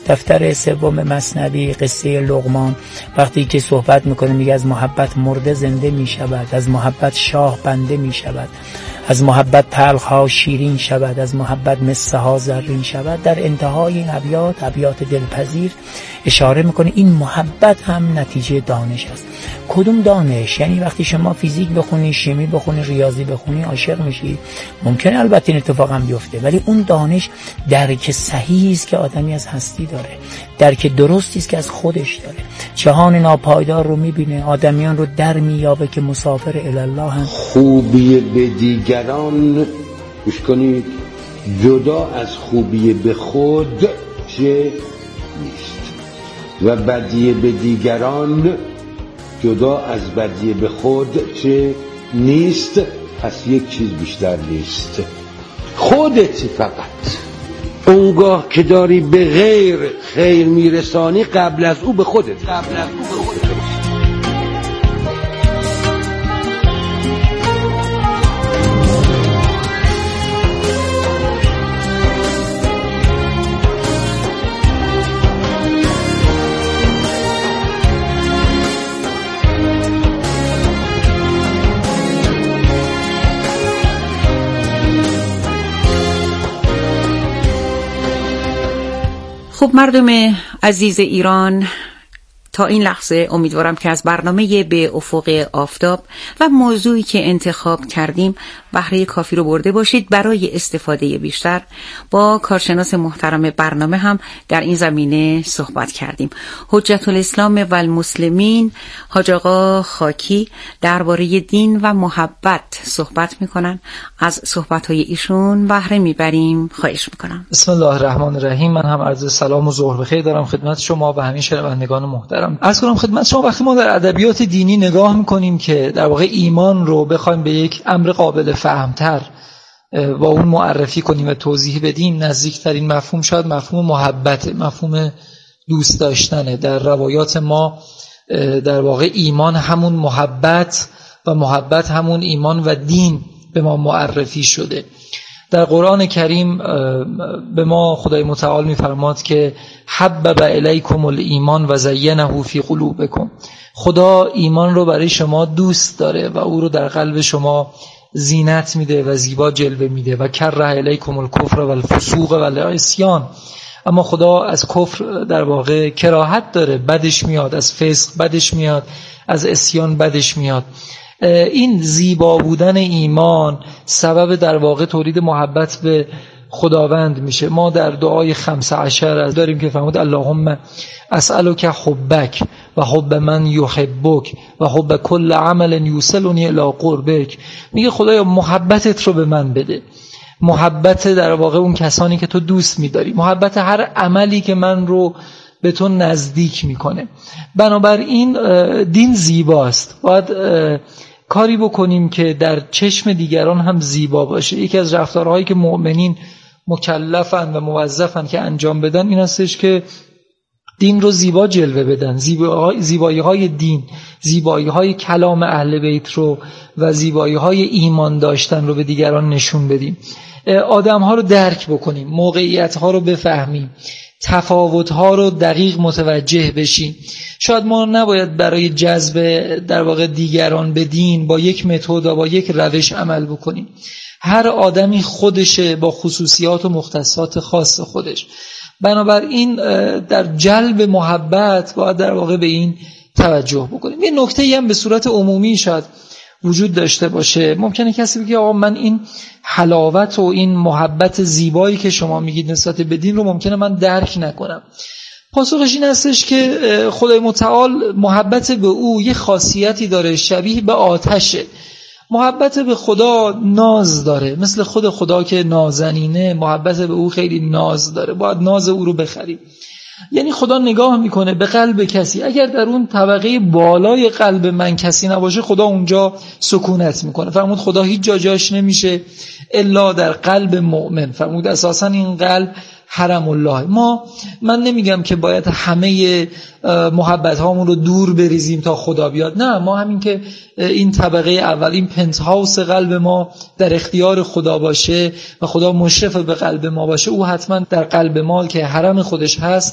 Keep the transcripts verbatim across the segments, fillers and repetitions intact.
دفتر سوم مثنوی قصه لقمان وقتی که صحبت میکنه میگه از محبت مرده زنده میشود، از محبت شاه بنده میشود، از محبت تلخ ها شیرین شود، از محبت مصه ها زرین شود. در انتهای این ابیات، ابیات دلپذیر، اشاره میکنه این محبت هم نتیجه دانش است. کدوم دانش؟ یعنی وقتی شما فیزیک بخونی، شیمی بخونی، ریاضی بخونی عاشق میشی، ممکنه البته این اتفاق هم بیفته، ولی اون دانش درک صحیحی است که آدمی از هستی داره، درک درستی است که از خودش داره، جهان ناپایدار رو میبینه، آدمیان رو در میابه که مسافر الی الله هم. خوبی به دیگران گوش کنید جدا از خوبی به خود چه نیست و بدی به دیگران جدا از بدی به خود چه نیست. پس یک چیز بیشتر نیست، خودتی. فقط اونگاه که داری به غیر خیر میرسانی قبل از او به خودت قبل از او به خودت خب مردم عزیز ایران، تا این لحظه امیدوارم که از برنامه به افق آفتاب و موضوعی که انتخاب کردیم بهره کافی رو برده باشید. برای استفاده بیشتر با کارشناس محترم برنامه هم در این زمینه صحبت کردیم. حجت الاسلام و المسلمین حاج آقا خاکی درباره دین و محبت صحبت میکنن. از صحبت‌های ایشون بهره میبریم. خواهش میکنم. بسم الله الرحمن الرحیم. من هم عرض سلام و ظهر بخیر دارم خدمت شما و همین شنوندگان محترم. عرض کنم خدمت شما وقتی ما در ادبیات دینی نگاه میکنیم که در واقع ایمان رو بخوایم به یک امر قابل فهمتر با اون معرفی کنیم و توضیح بدیم، نزدیکترین مفهوم شاید مفهوم محبت، مفهوم دوست داشتنه. در روایات ما در واقع ایمان همون محبت و محبت همون ایمان و دین به ما معرفی شده. در قرآن کریم به ما خدای متعال می‌فرماد که حبب الیکم الایمان و زینه فی قلوبکم. خدا ایمان رو برای شما دوست داره و او رو در قلب شما زینت میده و زیبا جلوه میده. و کره الیکم الکفر و الفسوق و العصیان. اما خدا از کفر در واقع کراهت داره، بدش میاد، از فسق بدش میاد، از عصیان بدش میاد. این زیبا بودن ایمان سبب در واقع تولید محبت به خداوند میشه. ما در دعای خمسه عشر داریم که فرمود اللهم اسألک حبک و حب من یحبک و حب کل عمل یوصلنی الی قربک. میگه خدایا محبتت رو به من بده، محبت در واقع اون کسانی که تو دوست میداری، محبت هر عملی که من رو به تو نزدیک میکنه. بنابراین دین زیباست، باید کاری بکنیم که در چشم دیگران هم زیبا باشه. یکی از رفتارهایی که مؤمنین مکلفن و موظفن که انجام بدن این هستش که دین رو زیبا جلوه بدن، زیبایی های دین، زیبایی های کلام اهل بیت رو و زیبایی های ایمان داشتن رو به دیگران نشون بدیم. آدم ها رو درک بکنیم، موقعیت ها رو بفهمیم، تفاوت ها رو دقیق متوجه بشیم. شاید ما نباید برای جذب در واقع دیگران به دین با یک متد و با یک روش عمل بکنیم. هر آدمی خودشه با خصوصیات و مختصات خاص خودش. بنابراین در جلب محبت باید در واقع به این توجه بکنیم. یه نکته‌ای هم به صورت عمومی شاید وجود داشته باشه. ممکنه کسی بگه آقا من این حلاوت و این محبت زیبایی که شما میگید نسبت به دین رو ممکنه من درک نکنم. پاسخش این هستش که خدای متعال محبت به او یه خاصیتی داره شبیه به آتشه. محبت به خدا ناز داره، مثل خود خدا که نازنینه، محبت به او خیلی ناز داره، باید ناز او رو بخریم. یعنی خدا نگاه میکنه به قلب کسی، اگر در اون طبقه بالای قلب من کسی نباشه خدا اونجا سکونت میکنه. فرمود خدا هیچ جا جاش نمیشه الا در قلب مؤمن. فرمود اساسا این قلب حرم الله. ما من نمیگم که باید همه محبت هامون رو دور بریزیم تا خدا بیاد، نه، ما همین که این طبقه اول، این پنت هاوس قلب ما در اختیار خدا باشه و خدا مشرف به قلب ما باشه، او حتما در قلب ما که حرم خودش هست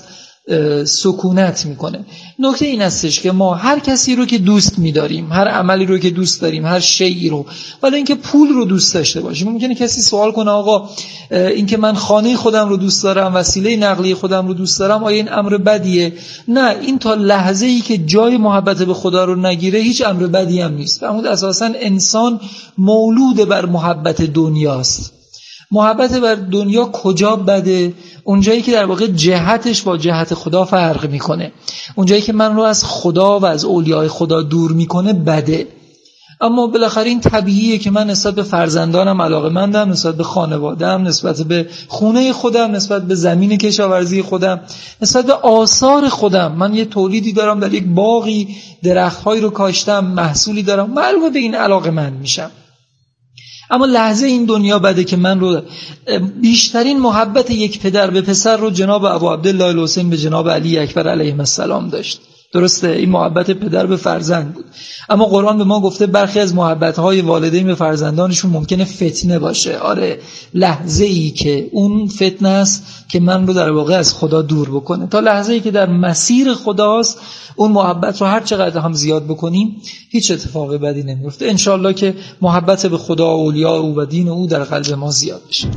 سکونت میکنه. نکته این هستش که ما هر کسی رو که دوست میداریم، هر عملی رو که دوست داریم، هر شیئی رو، ولی اینکه پول رو دوست داشته باشیم. ممکنه کسی سوال کنه آقا اینکه من خانه خودم رو دوست دارم، وسیله نقلیه خودم رو دوست دارم، آیا این امر بدیه؟ نه، این تا لحظه ای که جای محبت به خدا رو نگیره هیچ امر بدی هم نیست. فرمود اساسا انسان مولود بر محبت دنیاست. محبت بر دنیا کجا بده؟ اونجایی که در واقع جهتش با جهت خدا فرق میکنه، اونجایی که من رو از خدا و از اولیای خدا دور میکنه بده. اما بالاخره این طبیعیه که من نسبت به فرزندانم علاقه‌مندم، نسبت به خانواده‌ام، نسبت به خونه خودم، نسبت به زمین کشاورزی خودم، نسبت به آثار خودم. من یه تولیدی دارم، در یک باغی درخت‌هایی رو کاشتم، محصولی دارم، معلومه به این علاقه‌مند میشم. اما لحظه این دنیا بده که من رو بیشترین محبت یک پدر به پسر رو جناب ابو عبدالله الحسین به جناب علی اکبر علیه السلام داشت. درسته این محبت پدر به فرزند بود، اما قرآن به ما گفته برخی از محبت‌های والدین به فرزندانشون ممکنه فتنه باشه. آره، لحظه ای که اون فتنه است که من رو در واقع از خدا دور بکنه. تا لحظه ای که در مسیر خداست، اون محبت رو هر چقدر هم زیاد بکنیم هیچ اتفاق بدی نمیفته. انشالله که محبت به خدا و اولیاء او و دین او در قلب ما زیاد بشه.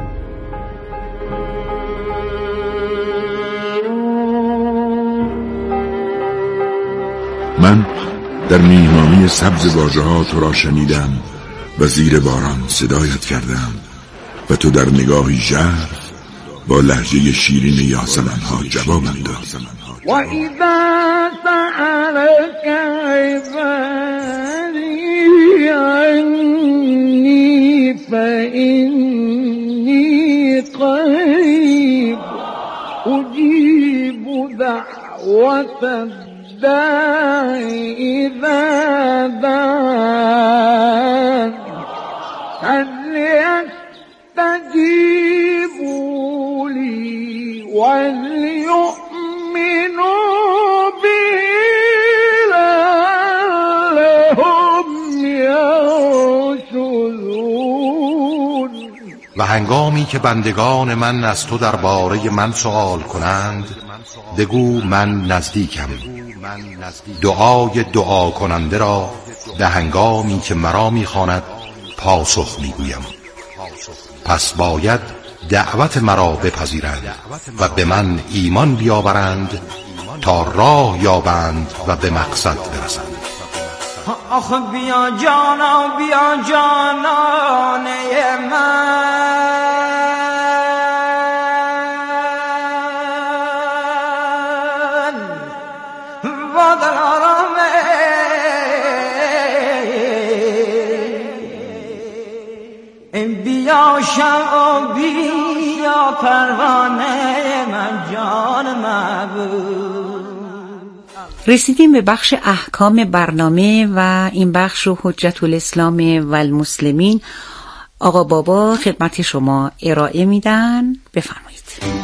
من در میهمانی سبز باجه ها تو را شنیدم و زیر باران صدایت کردم و تو در نگاهی ژرف با لهجه شیرین یاسمن ها جوابم داد. و اذا سألك عبادی عنی فإنی قریب اجیب دعوت إذا دعان فليستجيبوا لي وليؤمنوا بي لعلهم يرشدون. و هنگامی که بندگان من از تو درباره من سؤال کنند، بگو من نزدیکم. دعای دعا کننده را به هنگامی که مرا میخواند پاسخ میگویم. پس باید دعوت مرا بپذیرند و به من ایمان بیاورند تا راه یابند و به مقصد برسند. آخه بیا جانا بیا جانانه من، بیا شمع بیا پروانه من جان محبوب. رسیدیم به بخش احکام برنامه و این بخش رو حجت الاسلام و المسلمین آقا بابا خدمت شما ارائه میدن. بفرمایید.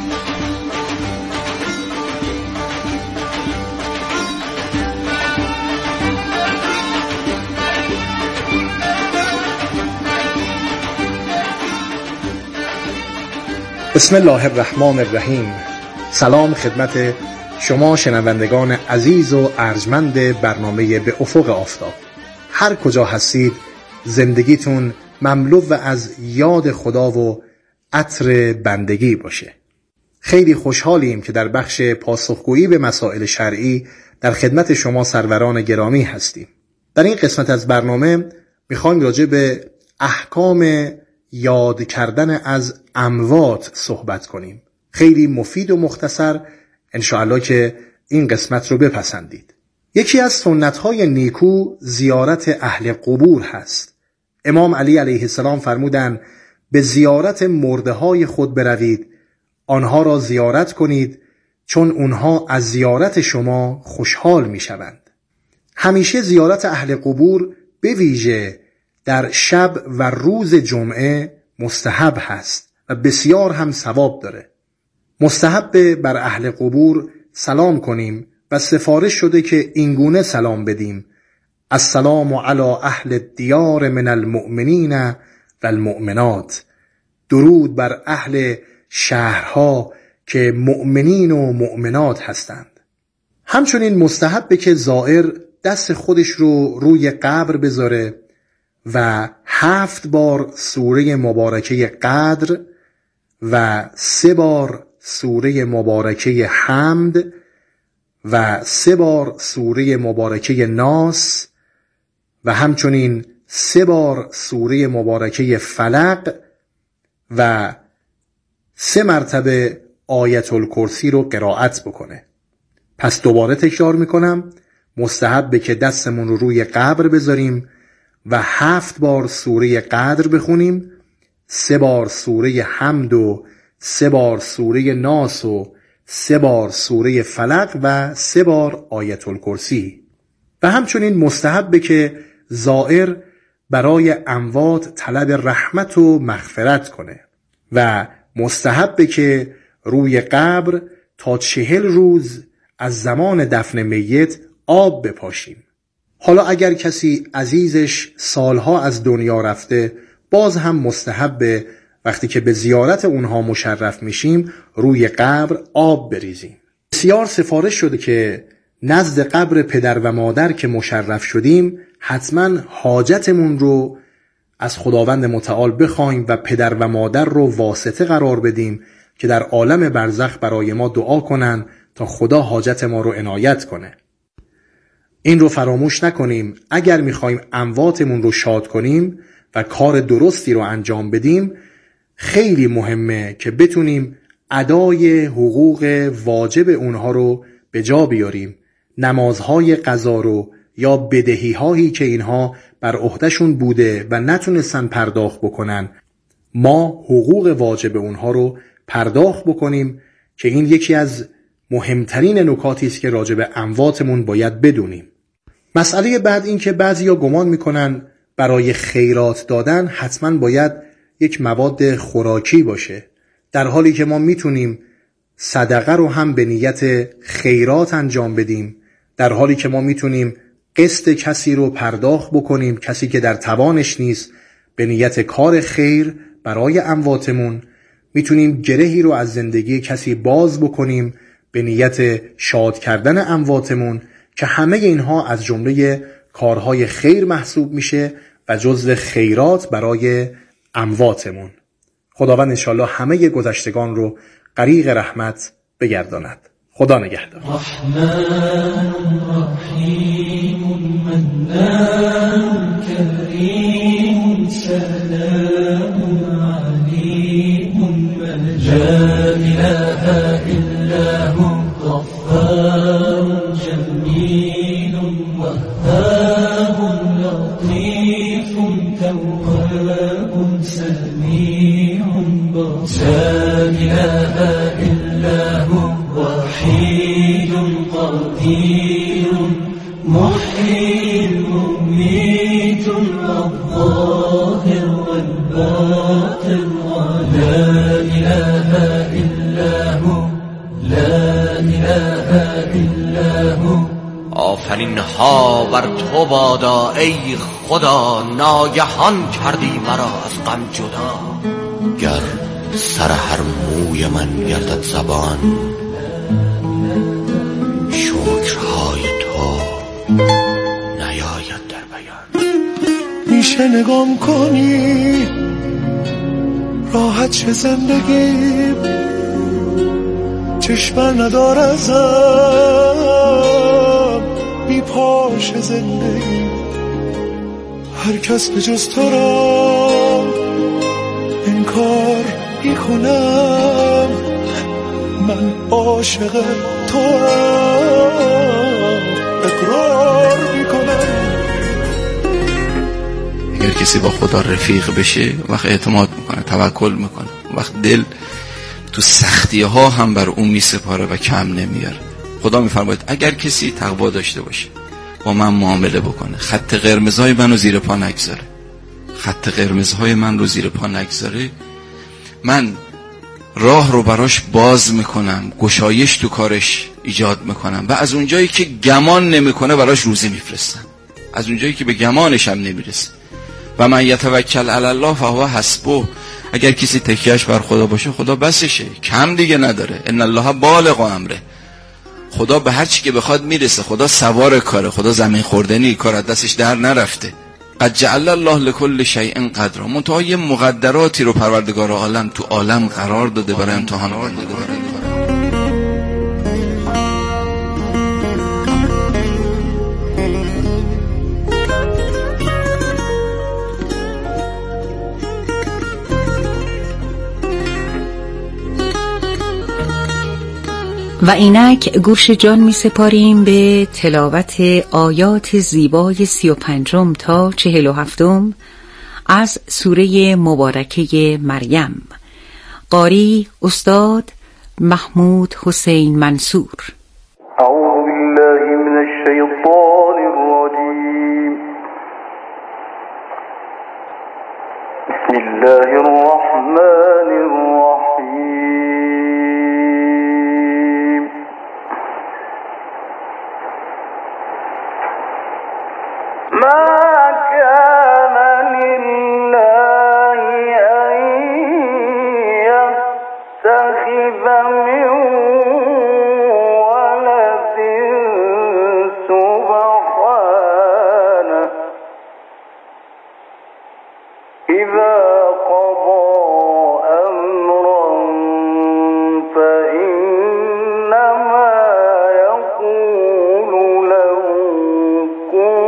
بسم الله الرحمن الرحیم. سلام خدمت شما شنوندگان عزیز و ارجمند برنامه به افق آفتاب. هر کجا هستید زندگیتون مملو از یاد خدا و عطر بندگی باشه. خیلی خوشحالیم که در بخش پاسخگویی به مسائل شرعی در خدمت شما سروران گرامی هستیم. در این قسمت از برنامه میخوایم راجع به احکام یاد کردن از اموات صحبت کنیم. خیلی مفید و مختصر، انشاءالله که این قسمت رو بپسندید. یکی از سنت‌های نیکو زیارت اهل قبور هست. امام علی علیه السلام فرمودند به زیارت مرده‌های خود بروید، آنها را زیارت کنید چون اونها از زیارت شما خوشحال می‌شوند. همیشه زیارت اهل قبور به ویژه در شب و روز جمعه مستحب هست و بسیار هم ثواب داره. مستحب بر اهل قبور سلام کنیم و سفارش شده که اینگونه سلام بدیم: السلام علی اهل الدیار من المؤمنین و المؤمنات. درود بر اهل شهرها که مؤمنین و مؤمنات هستند. همچنین مستحبه که زائر دست خودش رو روی قبر بذاره و هفت بار سوره مبارکه قدر و سه بار سوره مبارکه حمد و سه بار سوره مبارکه ناس و همچنین سه بار سوره مبارکه فلق و سه مرتبه آیت الکرسی رو قرائت بکنه. پس دوباره تکرار میکنم، مستحبه که دستمون رو روی قبر بذاریم و هفت بار سوره قدر بخونیم، سه بار سوره حمد و سه بار سوره ناس و سه بار سوره فلق و سه بار آیت الکرسی. و همچنین مستحبه که زائر برای اموات طلب رحمت و مغفرت کنه و مستحبه که روی قبر تا چهل روز از زمان دفن میت آب بپاشیم. حالا اگر کسی عزیزش سالها از دنیا رفته، باز هم مستحبه وقتی که به زیارت اونها مشرف میشیم روی قبر آب بریزیم. بسیار سفارش شده که نزد قبر پدر و مادر که مشرف شدیم حتما حاجتمون رو از خداوند متعال بخوایم و پدر و مادر رو واسطه قرار بدیم که در عالم برزخ برای ما دعا کنن تا خدا حاجت ما رو عنایت کنه. این رو فراموش نکنیم. اگر میخوایم امواتمون رو شاد کنیم و کار درستی رو انجام بدیم، خیلی مهمه که بتونیم ادای حقوق واجب اونها رو به جا بیاریم. نمازهای قضا رو یا بدهی هایی که اینها بر عهدهشون بوده و نتونستن پرداخت بکنن، ما حقوق واجب اونها رو پرداخت بکنیم که این یکی از مهمترین نکاتی است که راجع به امواتمون باید بدونیم. مسئله بعد این که بعضیا گمان میکنن برای خیرات دادن حتما باید یک مواد خوراکی باشه، در حالی که ما میتونیم صدقه رو هم به نیت خیرات انجام بدیم، در حالی که ما میتونیم قسط کسی رو پرداخت بکنیم، کسی که در توانش نیست، به نیت کار خیر برای امواتمون. میتونیم گرهی رو از زندگی کسی باز بکنیم به نیت شاد کردن امواتمون، که همه اینها از جمله کارهای خیر محسوب میشه و جزو خیرات برای امواتمون. خداوند انشالله همه گذشتگان رو غریق رحمت بگرداند. خدا نگهدار. رحمن رحیم منان کریم سلام علیم لا اله الا هو غفار جمیل وهاب لطیف تواب سمیع بصیر لا اله الا هو وحید قدیر محیی ممیت الظاهر والباطن لا اله الا هو لا اله الا هو. آفرین ها بر تو بادا ای خدا، ناگهان کردی مرا از غم جدا. گر سر هر موی من گردد زبان، شکرهای تو نیاید در بیان. میشه نگام کنی راحت چه زندگی، چشمن ندار ازم بی پاش زندگی. هر کس به جز تو را انکار میکنم، من عاشق تو اقرار میکنم. اگر کسی با خدا رفیق بشه وقت اعتماد میکنه، توکل میکنه، وقت دل تو سختی ها هم بر اون میسپاره و کم نمیاره. خدا میفرماید اگر کسی تقوا داشته باشه با من معامله بکنه، خط قرمزهای منو زیر پا نگذاره، خط قرمزهای من رو زیر پا نگذاره، من راه رو براش باز میکنم، گشایش تو کارش ایجاد میکنم و از اونجایی که گمان نمیکنه براش روزی میفرستم، از اونجایی که به گمانش هم نمیرسه و من یتوکل علی الله فهو حسبه. اگر کسی تکیهش بر خدا باشه خدا بسشه، کم دیگه نداره. ان الله بالغ امره. خدا به هر چی که بخواد میرسه. خدا سوار کاره، خدا زمین خوردنی، کار از دستش در نرفته. قد جعل الله لكل شیء قدرا. منتها یه مقدراتی رو پروردگار عالم تو عالم قرار داده برای امتحان بنده. و اینک گوش جان می سپاریم به تلاوت آیات زیبای سی و پنجم تا چهل و هفتم از سوره مبارکه مریم. قاری استاد محمود حسین منصور. اعوذ بالله من الشیطان الرجیم. بسم الله الرحمن الرحیم. ما كان لله أن يتخذ من ولد سبحانه إذا قضى أمرا فإنما يقول له كن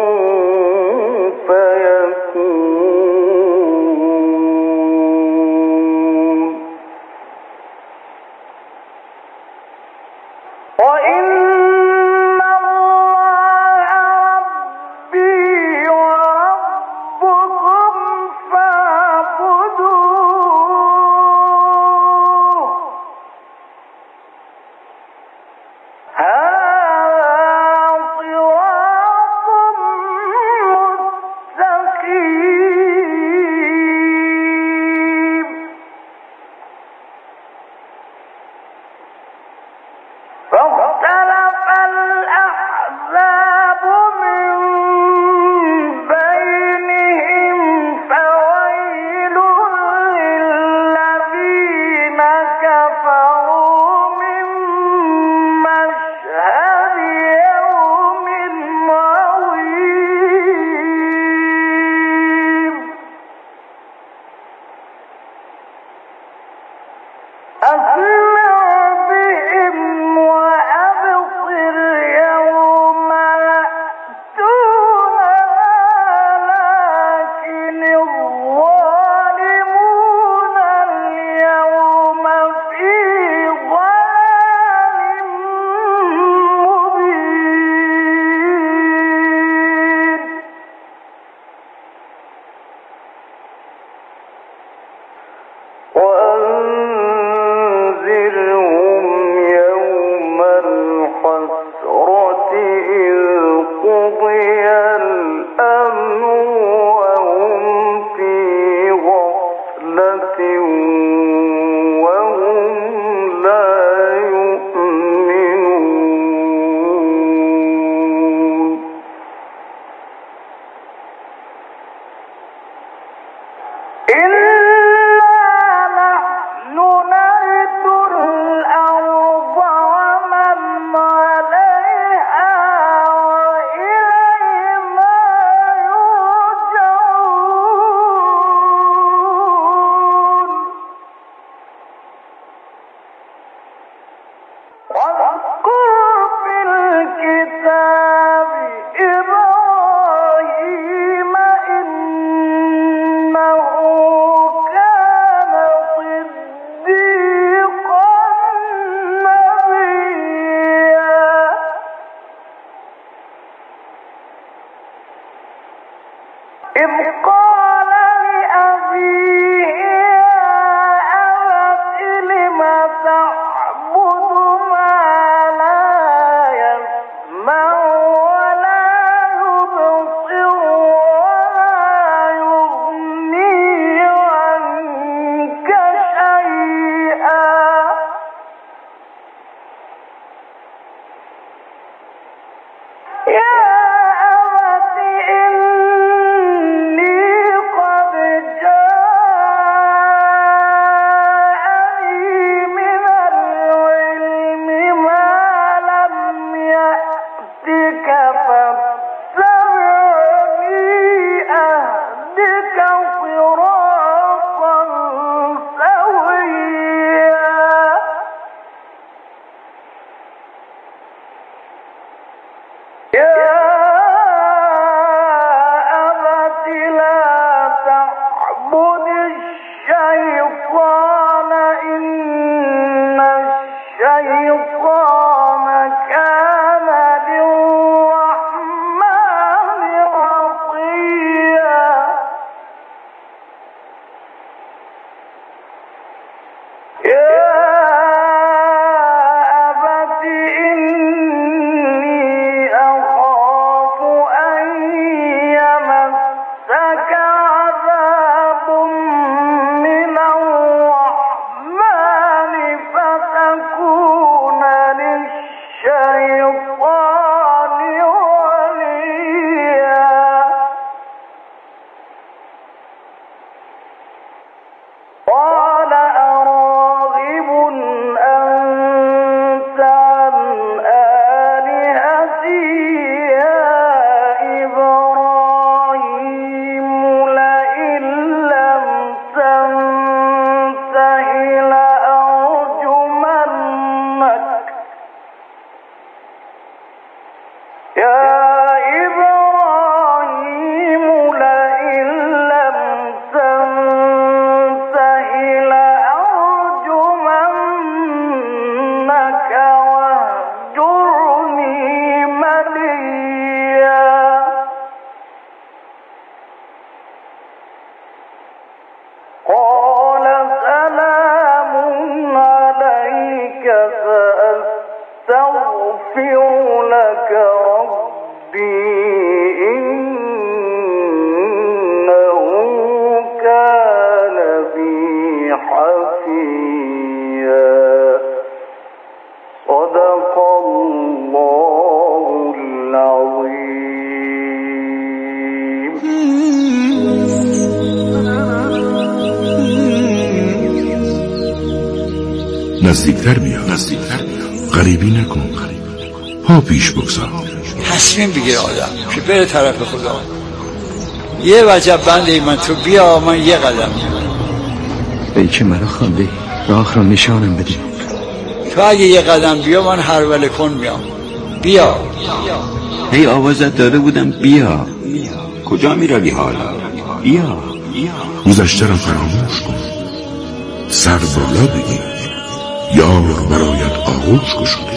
يا أبت إني قد لك ربي إنه كان بي حفيا صدق الله العظيم. نزدیکتر بیا، نزدیکتر بیا، غریبی نکن، پا پیش بگذار. تصمیم بگیر آدم که بره طرف خدا. یه وجب بنده من، تو بیا من یه قدم. ای که مرا خوانده راه را نشانم بده. تو اگه یه قدم بیا من هر وله کن میام. بیا. ای آوازت داده بودم بیا. کجا می روی حالا؟ بیا. گذشته را فراموش کن، سر بالا بگیر، یار برایت آغوش گشوده.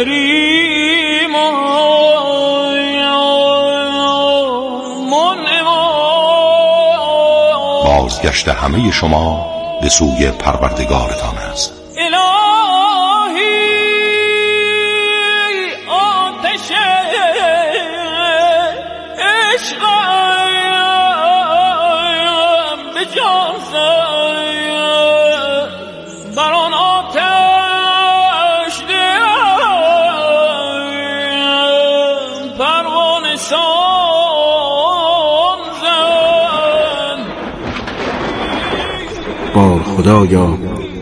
بازگشت همه شما به سوی پروردگارتان است. بار خدایا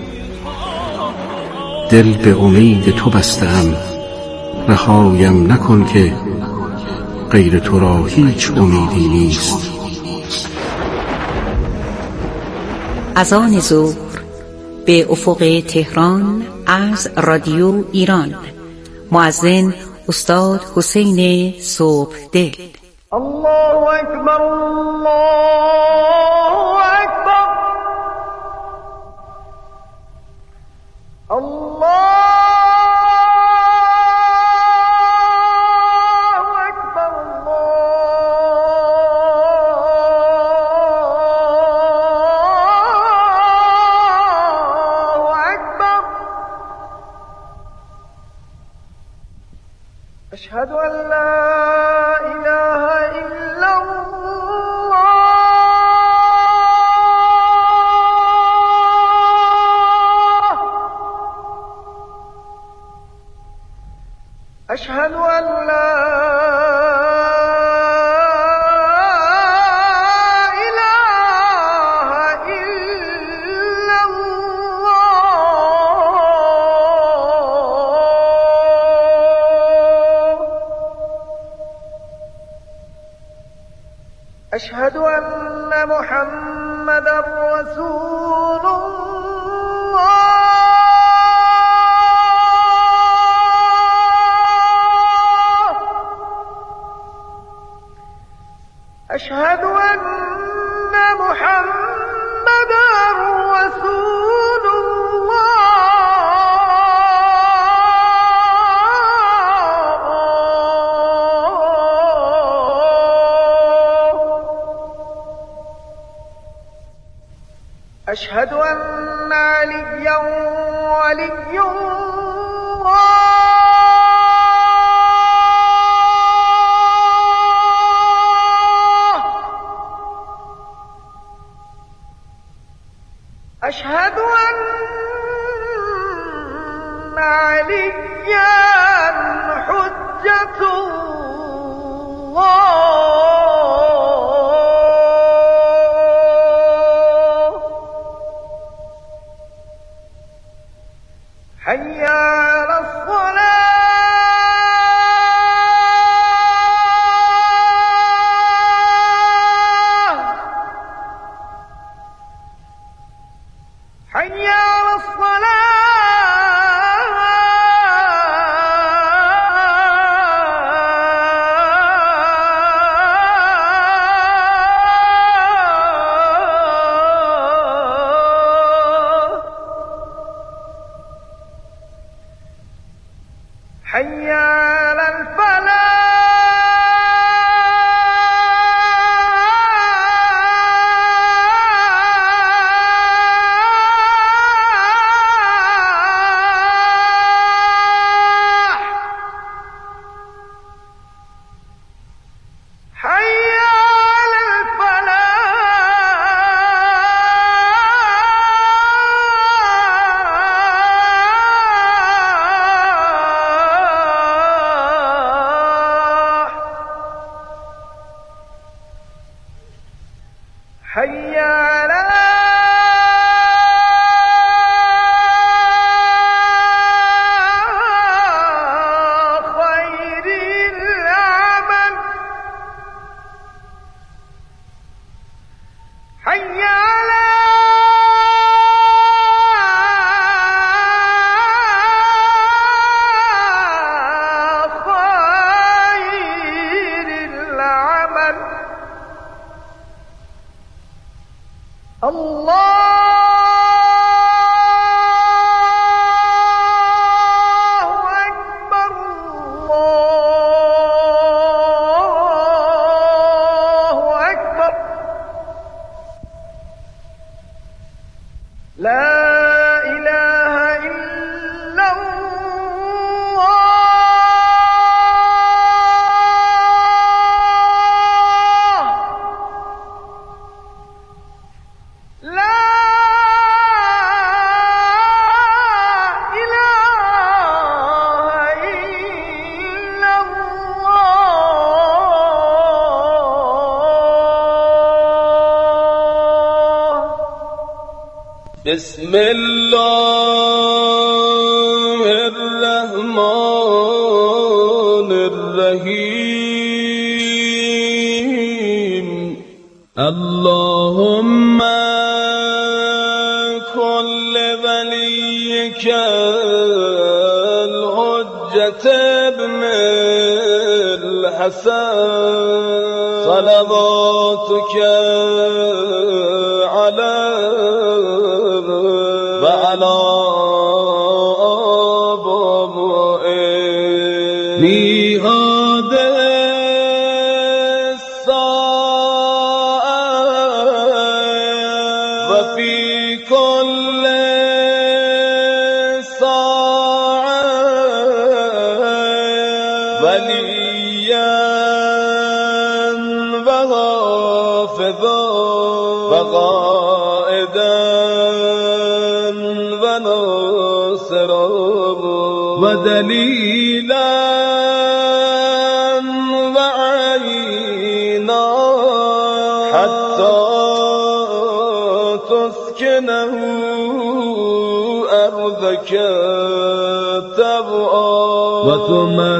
دل به امید تو بستم، رهایم نکن که غیر تو را هیچ امیدی نیست. اذان ظهر به افق تهران از رادیو ایران. مؤذن استاد حسین صبحدل. الله اکبر الله اکبر الله أشهد أن لا إله إلا الله أشهد أن لا أشهد أن محمدًا رسول الله أشهد أن محمدًا رسول أشهد أن عليا ولي الله أشهد أن عليا حجة الله حي على الصلاة حي على حي على الفلاح بسم الله الرحمن الرحیم اللهم كل وليك الحجة ابن الحسن صلواتك على وعلى آبائه في هذه الساعة وفي كل ساعة وليا وحافظا وقائدا وناصرا ودليلا وعينا حتى تسكنه أرضك تبعا